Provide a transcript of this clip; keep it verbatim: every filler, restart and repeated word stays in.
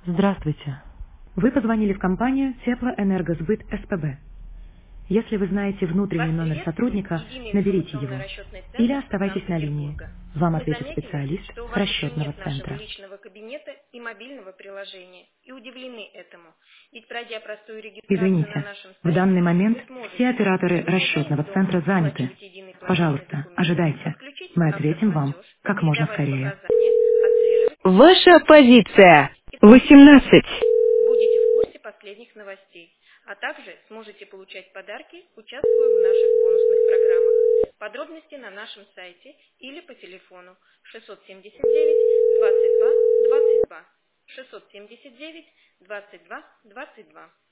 Здравствуйте. Вы позвонили в компанию Теплоэнергосбыт СПБ. Если вы знаете внутренний Вас номер приветствует сотрудника, единый наберите его. информационно-расчетный Или центр оставайтесь на линии. Санкт-Петербурга. Вам Мы ответит заметили, специалист что у с вас еще расчетного нет нашего центра. личного кабинета и мобильного приложения, и удивлены этому. Ведь пройдя простую регистрацию на Извините, нашем в данный сайте, момент вы все сможете операторы работая расчетного из дома, центра заняты. оплачивать единый платежный Пожалуйста, документ, ожидайте. подключить Мы ответим вам автоплатеж, как можно передавать скорее. показания, отслеживать Ваша позиция и восемнадцать. будете в курсе последних новостей, а также сможете получать подарки, участвуя в наших бонусных программах. Подробности на нашем сайте или по телефону шестьсот семьдесят девять двадцать два двадцать два шестьсот семьдесят девять двадцать два двадцать два.